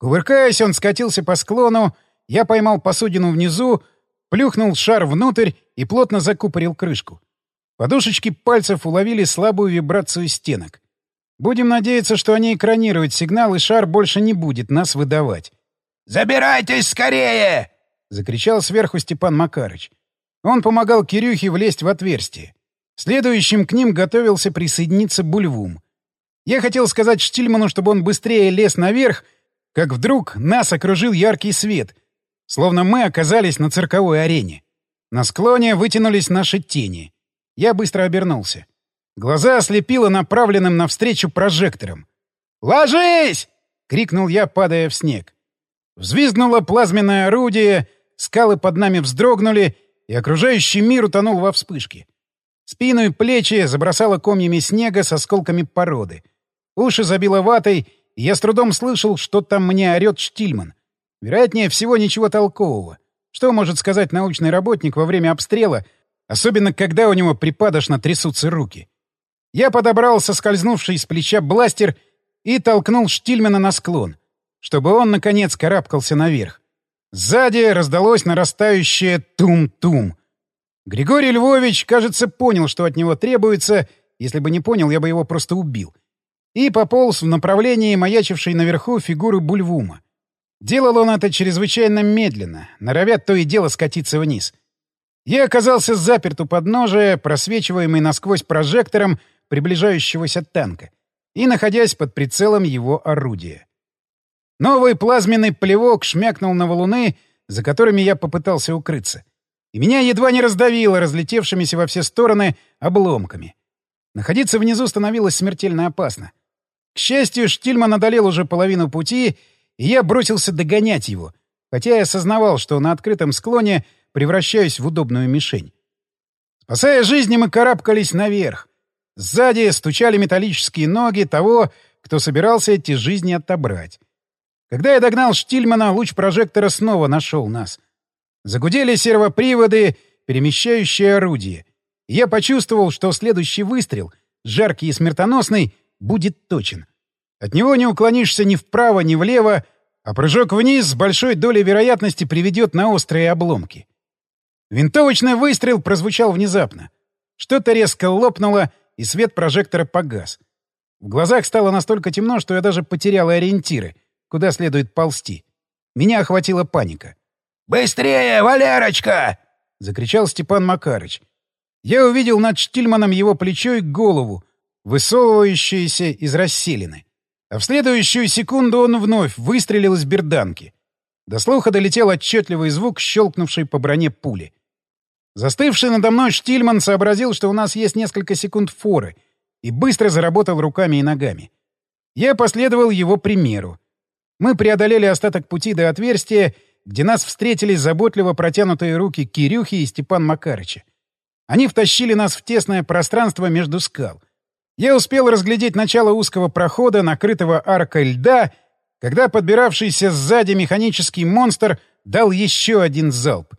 Кувыркаясь, он скатился по склону, я поймал посудину внизу, плюхнул шар внутрь и плотно закупорил крышку. Подушечки пальцев уловили слабую вибрацию стенок. Будем надеяться, что они экранируют сигнал, и шар больше не будет нас выдавать. «Забирайтесь скорее!» — закричал сверху Степан Макарыч. Он помогал Кирюхе влезть в отверстие. Следующим к ним готовился присоединиться Бульвум. Я хотел сказать Штильману, чтобы он быстрее лез наверх, как вдруг нас окружил яркий свет, словно мы оказались на цирковой арене. На склоне вытянулись наши тени. Я быстро обернулся. Глаза ослепило направленным навстречу прожектором. «Ложись!» — крикнул я, падая в снег. Взвизгнуло плазменное орудие, скалы под нами вздрогнули, и окружающий мир утонул во вспышке. Спину и плечи забросало комьями снега с осколками породы. Уши забило ватой, и я с трудом слышал, что там мне орёт Штильман. Вероятнее всего, ничего толкового. Что может сказать научный работник во время обстрела, особенно когда у него припадочно трясутся руки? Я подобрал соскользнувший с плеча бластер и толкнул Штильмана на склон, чтобы он, наконец, карабкался наверх. Сзади раздалось нарастающее тум-тум. Григорий Львович, кажется, понял, что от него требуется. Если бы не понял, я бы его просто убил. И пополз в направлении маячившей наверху фигуры Бульвума. Делал он это чрезвычайно медленно, норовя то и дело скатиться вниз. Я оказался заперт у подножия, просвечиваемый насквозь прожектором приближающегося танка и находясь под прицелом его орудия. Новый плазменный плевок шмякнул на валуны, за которыми я попытался укрыться. И меня едва не раздавило разлетевшимися во все стороны обломками. Находиться внизу становилось смертельно опасно. К счастью, Штильман одолел уже половину пути, и я бросился догонять его, хотя я осознавал, что на открытом склоне превращаюсь в удобную мишень. Спасая жизни, мы карабкались наверх. Сзади стучали металлические ноги того, кто собирался эти жизни отобрать. Когда я догнал Штильмана, луч прожектора снова нашел нас. Загудели сервоприводы, перемещающие орудие. И я почувствовал, что следующий выстрел, жаркий и смертоносный, будет точен. От него не уклонишься ни вправо, ни влево, а прыжок вниз с большой долей вероятности приведет на острые обломки. Винтовочный выстрел прозвучал внезапно. Что-то резко лопнуло, и свет прожектора погас. В глазах стало настолько темно, что я даже потерял ориентиры, куда следует ползти. Меня охватила паника. «Быстрее, Валерочка!» — закричал Степан Макарыч. Я увидел над Штильманом его плечо и голову, высовывающиеся из расселины. А в следующую секунду он вновь выстрелил из берданки. До слуха долетел отчетливый звук, щелкнувший по броне пули. Застывший надо мной Штильман сообразил, что у нас есть несколько секунд форы, и быстро заработал руками и ногами. Я последовал его примеру. Мы преодолели остаток пути до отверстия, где нас встретили заботливо протянутые руки Кирюхи и Степан Макарыча. Они втащили нас в тесное пространство между скал. Я успел разглядеть начало узкого прохода, накрытого аркой льда, когда подбиравшийся сзади механический монстр дал еще один залп.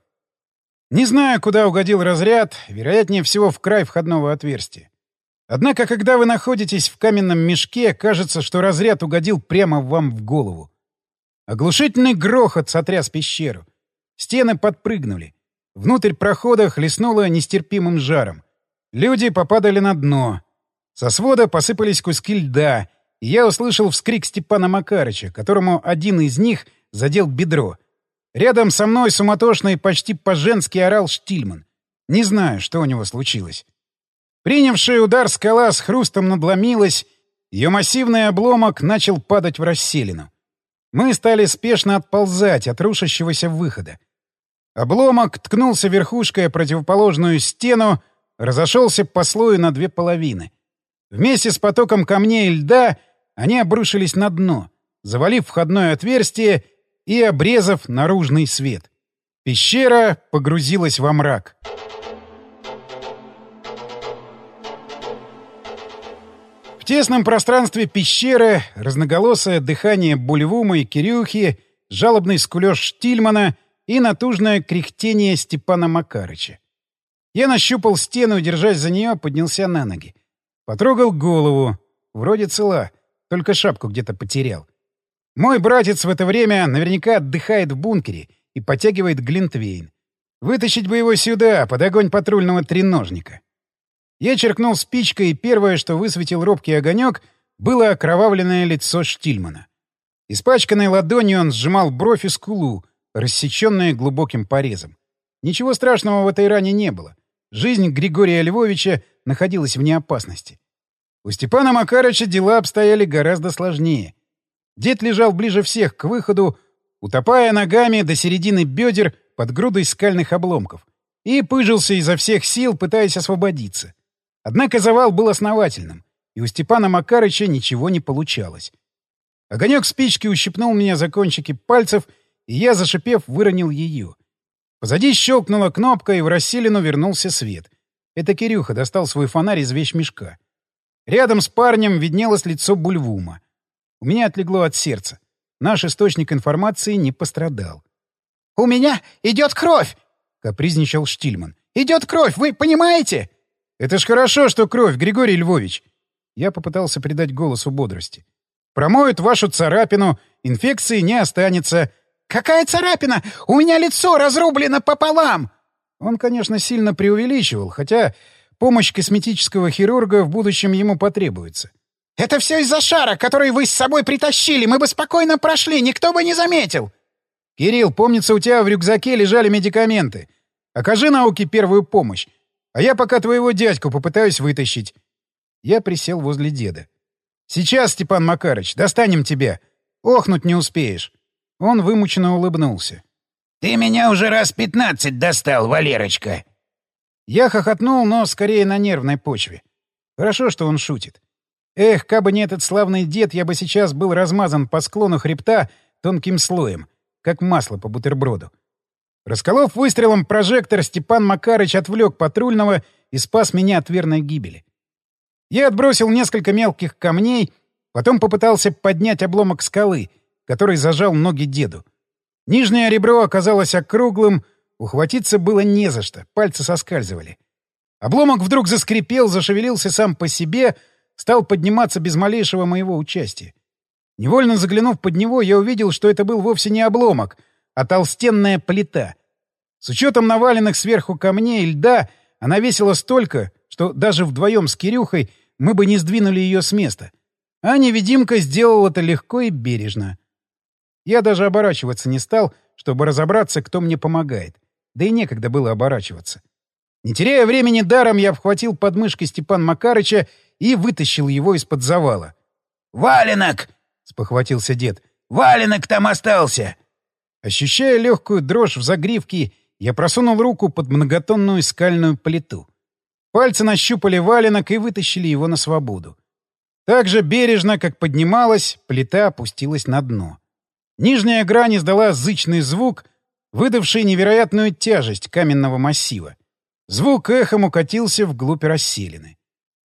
Не знаю, куда угодил разряд, вероятнее всего в край входного отверстия. Однако, когда вы находитесь в каменном мешке, кажется, что разряд угодил прямо вам в голову. Оглушительный грохот сотряс пещеру. Стены подпрыгнули. Внутрь прохода хлестнуло нестерпимым жаром. Люди попадали на дно. Со свода посыпались куски льда, и я услышал вскрик Степана Макарыча, которому один из них задел бедро. Рядом со мной суматошно и почти по-женски орал Штильман. Не знаю, что у него случилось. Принявшая удар скала с хрустом надломилась, ее массивный обломок начал падать в расселину. Мы стали спешно отползать от рушащегося выхода. Обломок ткнулся верхушкой о противоположную стену, разошелся по слою на две половины. Вместе с потоком камней и льда они обрушились на дно, завалив входное отверстие и обрезав наружный свет. Пещера погрузилась во мрак. В тесном пространстве пещеры разноголосое дыхание Бульвума и Кирюхи, жалобный скулёж Штильмана и натужное кряхтение Степана Макарыча. Я нащупал стену и, держась за нее, поднялся на ноги. Потрогал голову. Вроде цела, только шапку где-то потерял. Мой братец в это время наверняка отдыхает в бункере и потягивает глинтвейн. Вытащить бы его сюда, под огонь патрульного треножника. Я черкнул спичкой, и первое, что высветил робкий огонек, было окровавленное лицо Штильмана. Испачканной ладонью он сжимал бровь и скулу, рассеченные глубоким порезом. Ничего страшного в этой ране не было. Жизнь Григория Львовича находилась вне опасности. У Степана Макарыча дела обстояли гораздо сложнее. Дед лежал ближе всех к выходу, утопая ногами до середины бедер под грудой скальных обломков, и пыжился изо всех сил, пытаясь освободиться. Однако завал был основательным, и у Степана Макарыча ничего не получалось. Огонек спички ущипнул меня за кончики пальцев, и я, зашипев, выронил ее. Позади щелкнула кнопка, и в расселину вернулся свет. Это Кирюха достал свой фонарь из вещмешка. Рядом с парнем виднелось лицо Бульвума. У меня отлегло от сердца. Наш источник информации не пострадал. «У меня идет кровь!» — капризничал Штильман. «Идет кровь, вы понимаете?» «Это ж хорошо, что кровь, Григорий Львович!» Я попытался придать голосу бодрости. «Промоют вашу царапину, инфекции не останется». «Какая царапина? У меня лицо разрублено пополам!» Он, конечно, сильно преувеличивал, хотя помощь косметического хирурга в будущем ему потребуется. «Это все из-за шара, который вы с собой притащили. Мы бы спокойно прошли, никто бы не заметил!» «Кирилл, помнится, у тебя в рюкзаке лежали медикаменты. Окажи науке первую помощь, а я пока твоего дядьку попытаюсь вытащить». Я присел возле деда. «Сейчас, Степан Макарыч, достанем тебя. Охнуть не успеешь». Он вымученно улыбнулся. «Ты меня уже раз 15 достал, Валерочка!» Я хохотнул, но скорее на нервной почве. Хорошо, что он шутит. Эх, кабы не этот славный дед, я бы сейчас был размазан по склону хребта тонким слоем, как масло по бутерброду. Расколов выстрелом прожектор, Степан Макарыч отвлек патрульного и спас меня от верной гибели. Я отбросил несколько мелких камней, потом попытался поднять обломок скалы, который зажал ноги деду. Нижнее ребро оказалось округлым, ухватиться было не за что, пальцы соскальзывали. Обломок вдруг заскрипел, зашевелился сам по себе, стал подниматься без малейшего моего участия. Невольно заглянув под него, я увидел, что это был вовсе не обломок, а толстенная плита. С учетом наваленных сверху камней и льда, она весила столько, что даже вдвоем с Кирюхой мы бы не сдвинули ее с места. А невидимка сделал это легко и бережно. Я даже оборачиваться не стал, чтобы разобраться, кто мне помогает. Да и некогда было оборачиваться. Не теряя времени даром, я обхватил подмышки Степана Макарыча и вытащил его из-под завала. «Валенок!» — спохватился дед. «Валенок там остался!» Ощущая легкую дрожь в загривке, я просунул руку под многотонную скальную плиту. Пальцы нащупали валенок и вытащили его на свободу. Так же бережно, как поднималась, плита опустилась на дно. Нижняя грань издала зычный звук, выдавший невероятную тяжесть каменного массива. Звук эхом укатился вглубь расселины.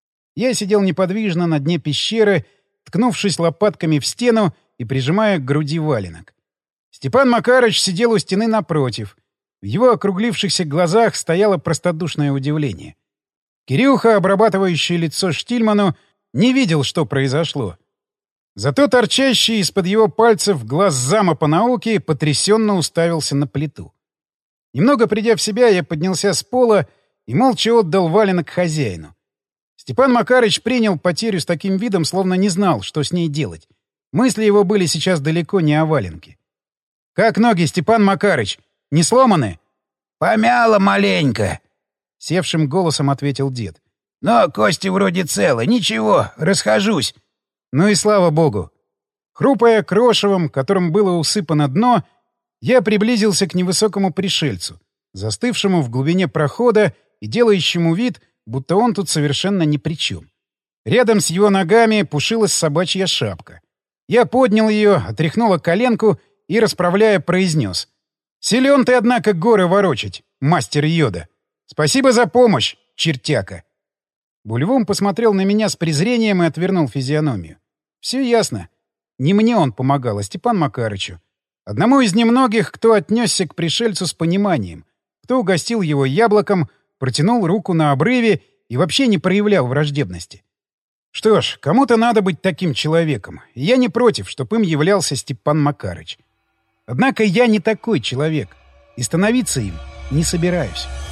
Я сидел неподвижно на дне пещеры, ткнувшись лопатками в стену и прижимая к груди валенок. Степан Макарыч сидел у стены напротив. В его округлившихся глазах стояло простодушное удивление. Кирюха, обрабатывающий лицо Штильману, не видел, что произошло. Зато торчащий из-под его пальцев глаз зама по науке потрясенно уставился на плиту. Немного придя в себя, я поднялся с пола и молча отдал валенок хозяину. Степан Макарыч принял потерю с таким видом, словно не знал, что с ней делать. Мысли его были сейчас далеко не о валенке. «Как ноги, Степан Макарыч? Не сломаны?» «Помяло маленько», — севшим голосом ответил дед. «Но кости вроде целы. Ничего, расхожусь». Ну и слава богу. Хрупая крошевом, которым было усыпано дно, я приблизился к невысокому пришельцу, застывшему в глубине прохода и делающему вид, будто он тут совершенно ни при чем. Рядом с его ногами пушилась собачья шапка. Я поднял ее, отряхнул коленку и, расправляя, произнес: «Силен ты, однако, горы ворочать, мастер Йода. Спасибо за помощь, чертяка». Бульвум посмотрел на меня с презрением и отвернул физиономию. Все ясно. Не мне он помогал, а Степану Макарычу. Одному из немногих, кто отнесся к пришельцу с пониманием, кто угостил его яблоком, протянул руку на обрыве и вообще не проявлял враждебности. Что ж, кому-то надо быть таким человеком. И я не против, чтоб им являлся Степан Макарыч. Однако я не такой человек. И становиться им не собираюсь.